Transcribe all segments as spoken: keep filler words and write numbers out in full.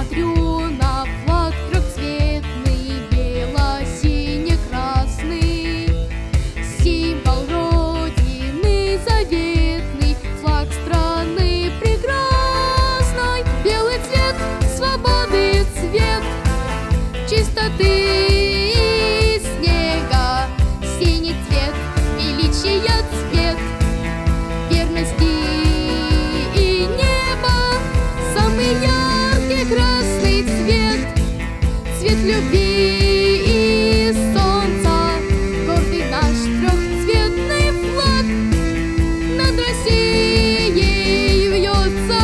смотрю на флаг трехцветный, бело-сине-красный, символ Родины заветный, флаг страны прекрасной. Белый цвет свободы, цвет чистоты и снега, синий цвет величия, цвет верности и неба, самый яркий красный цвет, цвет любви и солнца, гордый наш трехцветный флаг над Россией вьется.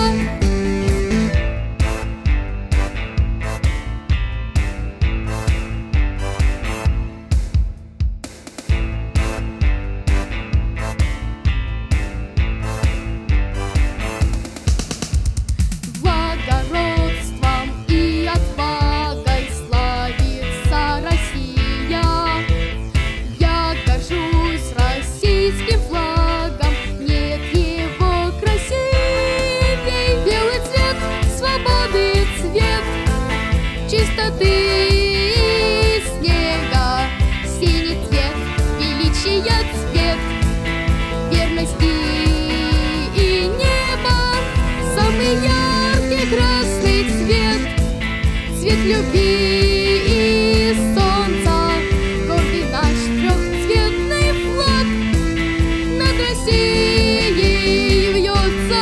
Благородством и отвагой славится Россия. Я горжусь российским флагом, нет его красивей. Белый цвет свободы, цвет чистоты и снега, синий цвет величия, цвет верности и неба, самый яркий красный цвет, цвет любви и солнца, гордый наш трехцветный флаг над Россией вьется.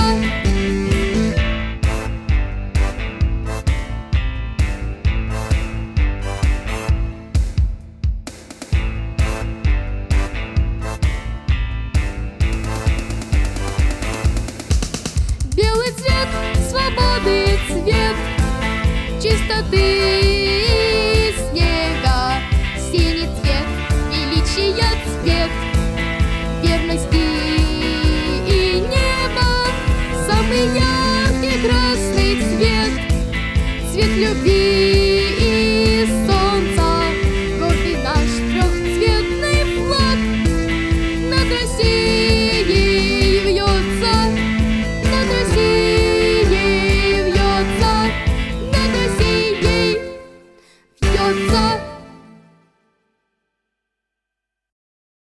Белый цвет свободы, цвет чистоты